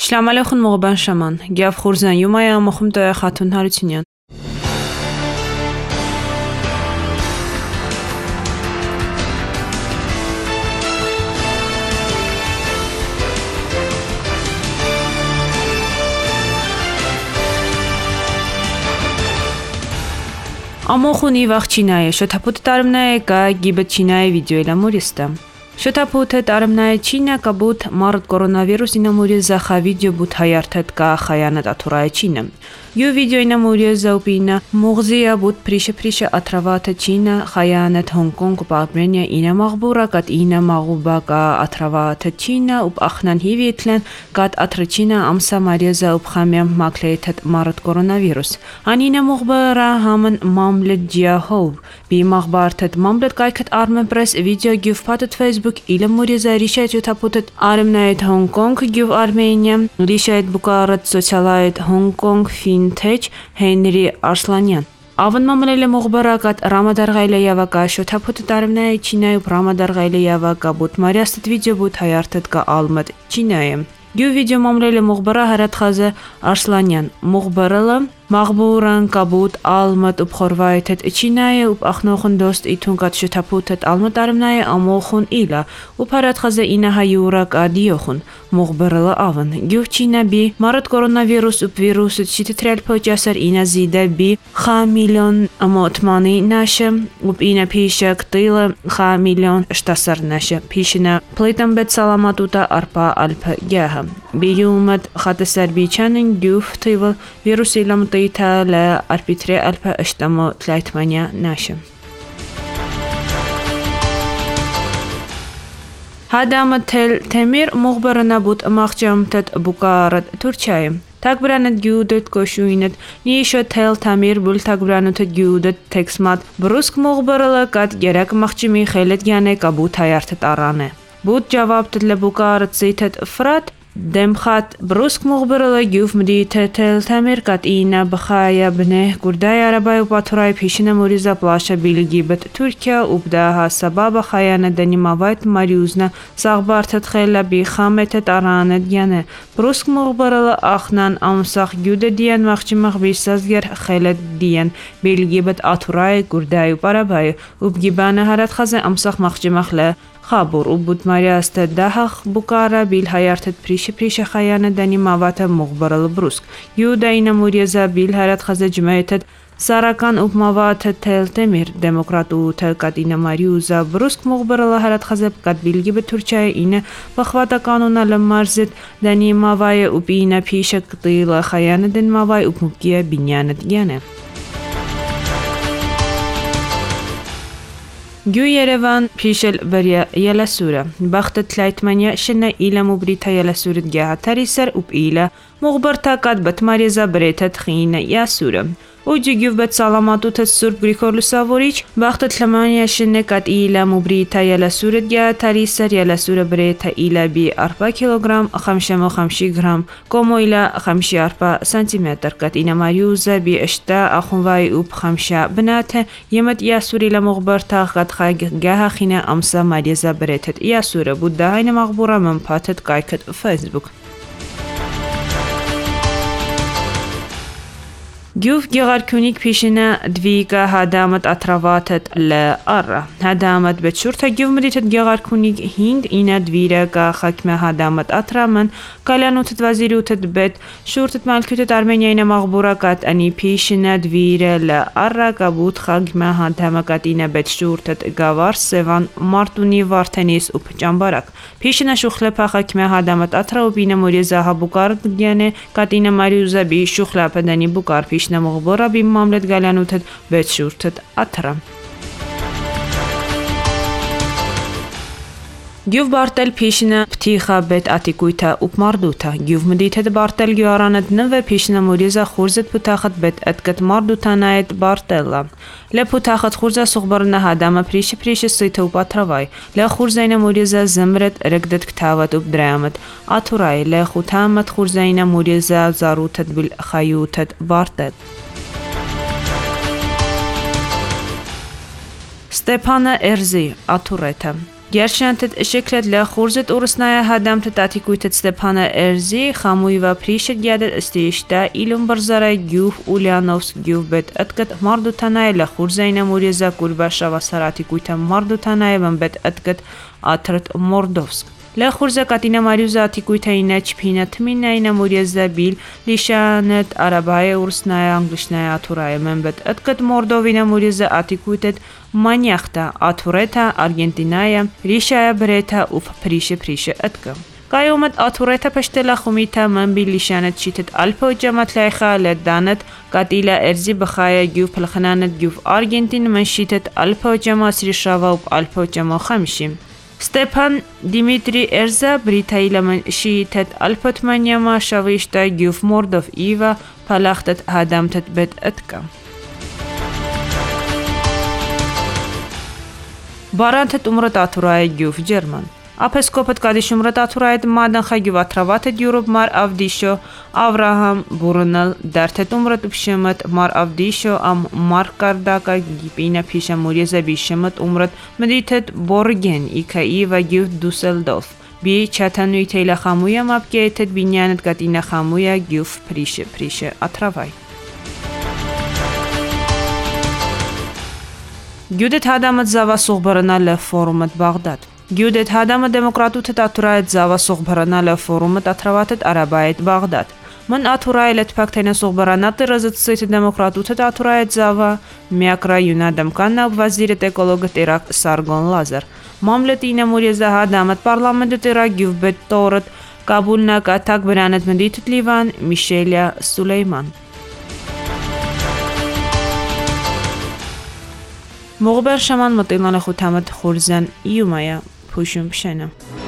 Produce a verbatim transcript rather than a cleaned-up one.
Shalom aleichem Moghban Shaman. Gav Khurzan Yumaya Mokhum Toya Khatun Harutunian. Ամոխունի վախչինայը շոթապուտ տարմնայը կա գիբտչինայը վիդեոյլա մուրիստա։ Շոթապուտը տարմնայը չինա կաբուտ մարդ կորոնավիրուսինա մուրիզա խա վիդեո բուտ հայարտետ կա խայանատ աթուրայը չինը։ Յու վիդեոյնա մուրիզա ուպինա մուղզիա բուտ պրիշը պրիշը աթրավատը չինա խայանատ Հոնկոնգ պարբրենյա ինա մաղբուրա կատ ինա մաղուբա կա աթրավատը չինա ուպ ախնան հիվիեթլեն կատ աթրը չինա ամսա մարիզա ուպ խամյամ մակլեյթետ մարդ կորոնավիրուս։ Անինա մուղբարա համն մամլետ ջիահով բի մաղբարտետ մամլետ կայքետ արմեն պրես վիդեո գյուվ պատետ Facebook իլը մուրիզա ռիշայտ յութապուտետ արմնայդ Հոնկոնգ գյուվ Արմենիա ռիշայտ բուկարատ սոցիալայդ Հոնկոնգ ֆինթեչ Հենրի Արսլանյան Ավն մամլելը մուղբարակատ Ռամադարգայլը явակա շոթապուտետ արմնայը չինայու Ռամադարգայլը явակա բուտ մարիաստետ վիդեո բուտ հայարտետ կա ալմդ չինայը Գյուվ վիդեո մամլելը մուղբարա հարատխազը Արսլանյան մուղբարալը Մաղբուրան կաբուտ ալմդ ուպխորվայթետ չինայը ուպ ախնոխն դոստ իթունկատ շոթապուտետ ալմդ արմնայը ամոխուն իլա ուպ հարատխազը ինա հայուրակ ադիոխուն մուղբարալը ավն գյուվ չինա բի մարդ կորոնավիրուս ուպ վիրուսը չիտետրել փոճասար ինա զիդա բի խա միլիոն ամոտմանի նաշը ուպ ինա փիշակ տիլը խա միլիոն շտասար նաշը փիշինա պլեյտան բետ սալամատուտա արպա ալպը գյահը բիյումդ խատեսար բիչանն գյուվ տիվը վիրուսի լամտ Italia arbitre alpa اشتمو تلايتمانيا ناشم هذا تل تمير مخبرنا بوت مخجمتت بوكارت تركيا تقبرانت جودت كوشوينت نيشو تل تمير بول تقبرانت جودت تكسمات بروسك مخبرلا قد جرك مخجمي خيلت يعني كابوت هيارتت أرانه بوت جوابت لبوكارت زيتت فرات دمخات بروسك مخبرلا جوف مديته تل تمير قد إينا بخايا بنه قرداي عرباي وباتوراي بيشنا موريزا بلاشا بيلجيبت تركيا وبداها سباب خايانا دني ماوايت ماريوزنا ساغبارتت خيلا بخامتت أرانت جانه بروسك مخبرلا أخنان أمساخ جودة ديان مخجمخ بيسازگر خيلت ديان بيلجيبت آتوراي قرداي وباراباي وبجيبانا هرات خزن أمساخ مخجمخ له خابور وبود مارياست دهخ بوكارا بيل هيارتت بريش بريش خيانة داني ماواتا مخبر البروسك يو داينا موريزا بيل هيرت خزة جمعيتت ساراكان اوب ماواتا تل تمير ديمقراطو تل قدينا ماريوزا بروسك مخبر الله هيرت خزة قد بيلجي بتركيا إينا بخواتا قانونا لمارزت داني ماوايا وبينا بيشك طيلة خيانة دن ماواي وبمبكيا بنيانت جانه Գյու Երևան փիշել բրյա ելասուրը բախտը թլայտմանյա շնա իլա մուբրիթա ելասուրդ գահատարիսար ուպ իլա մուղբրթակատ բտմարիզա բրեթա թխինը յասուրը Ուջի գյուվ բետ սալամատութը սուրբ գրիգոր լուսավորիչ բախտը թլմանյա շնա կատ իլա մուբրիթա ելասուրդ գահատարիսար ելասուրը բրեթա իլա բի արպա կիլոգրամ խամշամո խամշի գրամ կոմո իլա խամշի արպա սանտիմետր կատ ինա մարյուզա բի ըշտա ախունվայի ուպ խամշա բնաթը եմտ յասուր իլա մուղբրթա Գահա խինը ամսա մարիզա բրեթետ յասուրը բուդդահայնը մաղբուրա մմպաթետ կայքետ Facebook Գյուվ գեղարքունիք փիշինը դվիկը հադամտ աթրավաթետ լը հադամտ բետ շուրթը գյուվ մդիթետ գեղարքունիք հինգ ինա դվիրը կա խակմե հադամտ աթրամն կալյանութետ վազիրութետ բետ շուրթետ մալքյութետ արմենյայնը մաղբուրակատ անի փիշինը դվիրը լը առա կաբուտ խակմե հադամակատ ինա բետ շուրթետ գավար սևան մարտունի վարթենիս ուպ ճամբարակ փիշինը շուխլեպա խակմե հադամտ աթրա ուպինը մորիզա հաբուկար դգյանը կատինը մարյուզա բի շուխլապը դանի բուկար փիշ Մողբորա բիմ մամլետ գալյանութետ բետ շուրթետ աթրա Գյուվ բարտել փիշինը պտիխա բետ ատիկույթա ուպ մարդութա Գյուվ մդիթետ բարտել գյուարանետ նվե փիշինը մորիզա խուրզետ պութախտ բետ ատկետ մարդութանայետ բարտելլա Լե պութախտ խուրզա սուղբարնա հադամը պրիշը պրիշը սույթը ուպ աթրավայ Լե խուրզայնը մորիզա զմրետ ռեգդետ կթավատ ուպ դրայամետ աթուրայ Լե խութամետ խուրզայնը մորիզա զարութետ բիլ խայութետ բարտել Ստեփանը Էրզի աթուրեթը Gershantët e sheklet lëkhurëzët urësnaja hadamtë tatikujtët Stepana Erzi, xhamujva prishët ëstishta ilum bërzare gjuh Ulyanovsk gjuh bet ëtkët mardutanaje lëkhurëzajna murjeza kurba shavasarati kujta mardutanaje vëmbet ëtkët atërt Mordovsk. Lëkhurëzë katina mariuza atikujtajna qpina tminajna murjeza bil lishanët arabaje urësnaja anglishnaja aturaje mëmbet ëtkët Mordovina murjeza atikujtet manjahta atureta Argentinaja rishaja breta uf prishe prishe ëtkë. Kajumet atureta pështela khumita mëmbi lishanët qitet alpo gjamatlajha ledanët katila erzi bëkhaja gjuv pëlkhananët gjuv Argentin më shitet alpo gjamasri shava up alpo gjamo khamshim. Stepan Dimitri Erza Britaila më shitet alpët manjama shavishta gjuv Mordov Iva palahtët hadamtët bet ëtka. Barantët umrët aturaje gjuv Gjerman. Apeskopët kadish umrët aturajet madën kha gjuv atravatët Europe mar avdisho Avraham Burunel dartet umrët upshëmët mar avdisho am mar kardaka gipina pisha murjeza bishëmët umrët mëditet Borgen i ka iva gjuv Dusseldorf. Bi çatanui tejla khamuja mapketet binjanët katina khamuja gjuv prishe prishe atravaj. Gjudet hadamët zava suğbërëna lë forumët Bagdad. Gjudet hadamët demokratutët aturajet zava suğbërëna lë forumët atravatët Arabajet Bagdad. Mën aturajelet paktene suğbëranatı rëzëtësëjtë demokratutët aturajet zava mjakra juna dëmkanna vaziret ekologët Irak Sargon Lazar. Mamletina murjeza hadamët parlamentët Irak gjuvbet torët Kabulna ka tak bëranet mënditët Livan Mishelia Sulejman. مغبر شمان مطیلان خوتامت خورزن ایومایا پوشون بشنم